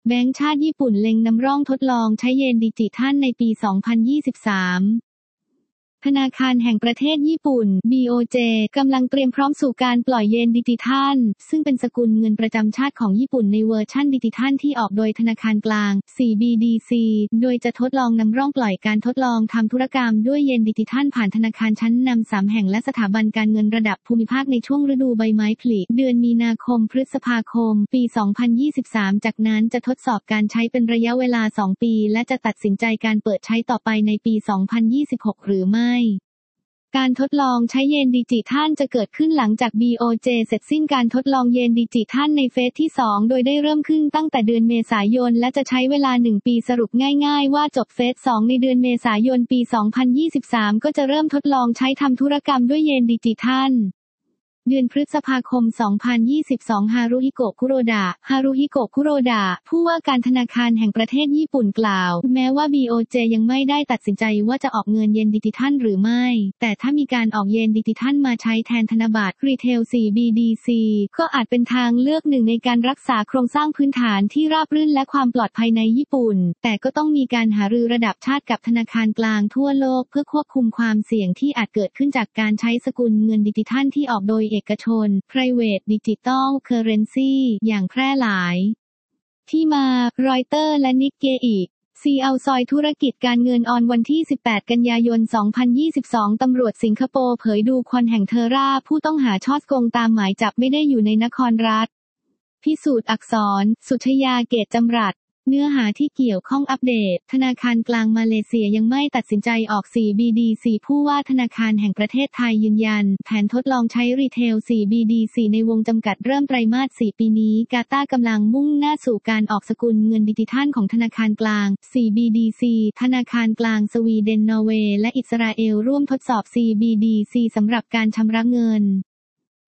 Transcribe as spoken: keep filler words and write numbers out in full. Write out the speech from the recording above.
แบงก์ชาติญี่ปุ่นเล็งนำร่องทดลองใช้เยนดิจิทัลในปี สองพันยี่สิบสามธนาคารแห่งประเทศญี่ปุ่น บี โอ เจ กำลังเตรียมพร้อมสู่การปล่อยเยนดิจิทัลซึ่งเป็นสกุลเงินประจำชาติของญี่ปุ่นในเวอร์ชั่นดิจิทัลที่ออกโดยธนาคารกลาง ซี บี ดี ซี โดยจะทดลองนำร่องปล่อยการทดลองทำธุรกรรมด้วยเยนดิจิทัลผ่านธนาคารชั้นนำสามแห่งและสถาบันการเงินระดับภูมิภาคในช่วงฤดูใบไม้ผลิเดือนมีนาคมพฤษภาคมปี สองพันยี่สิบสาม จากนั้นจะทดสอบการใช้เป็นระยะเวลา สอง ปีและจะตัดสินใจการเปิดใช้ต่อไปในปี สองพันยี่สิบหก หรือไม่การทดลองใช้เยนดิจิทัลจะเกิดขึ้นหลังจาก บี โอ เจ เสร็จสิ้นการทดลองเยนดิจิทัลในเฟสที่ สองโดยได้เริ่มขึ้นตั้งแต่เดือนเมษายนและจะใช้เวลา หนึ่ง ปีสรุปง่ายๆว่าจบเฟส สองในเดือนเมษายนปี สองพันยี่สิบสามก็จะเริ่มทดลองใช้ทำธุรกรรมด้วยเยนดิจิทัลเดือนพฤษภาคม สองพันยี่สิบสอง ฮารุฮิโกะ คุโรดะ ฮารุฮิโกะ คุโรดะ ผู้ว่าการธนาคารแห่งประเทศญี่ปุ่นกล่าว แม้ว่า บี โอ เจ ยังไม่ได้ตัดสินใจว่าจะออกเงินเยนดิจิทัลหรือไม่ แต่ถ้ามีการออกเยนดิจิทัลมาใช้แทนธนบัตร รีเทล ซี บี ดี ซี ก็อาจเป็นทางเลือกหนึ่งในการรักษาโครงสร้างพื้นฐานที่ราบรื่นและความปลอดภัยในญี่ปุ่น แต่ก็ต้องมีการหารือระดับชาติกับธนาคารกลางทั่วโลกเพื่อควบคุมความเสี่ยงที่อาจเกิดขึ้นจากการใช้สกุลเงินดิจิทัลที่ออกโดยเอกชนPrivate Digital Currency อย่างแพร่หลายที่มารอยเตอร์และนิกเกอิซีเอาซอยธุรกิจการเงินออนวันที่ สิบแปด กันยายน สองพันยี่สิบสอง ตำรวจสิงคโปร์เผยดูควันแห่งเทอร่าผู้ต้องหาช่อโกงตามหมายจับไม่ได้อยู่ในนครรัฐพิสูจน์อักษร สุชยาเกตจำรัดเนื้อหาที่เกี่ยวข้องอัปเดตธนาคารกลางมาเลเซียยังไม่ตัดสินใจออก ซี บี ดี ซี ผู้ว่าธนาคารแห่งประเทศไทยยืนยันแผนทดลองใช้รีเทล ซี บี ดี ซี ในวงจำกัดเริ่มไตรมาส สี่ ปีนี้กาตาร์กำลังมุ่งหน้าสู่การออกสกุลเงินดิจิทัลของธนาคารกลาง ซี บี ดี ซี ธนาคารกลางสวีเดนนอร์เวย์และอิสราเอลร่วมทดสอบ ซี บี ดี ซี สำหรับการชำระเงิน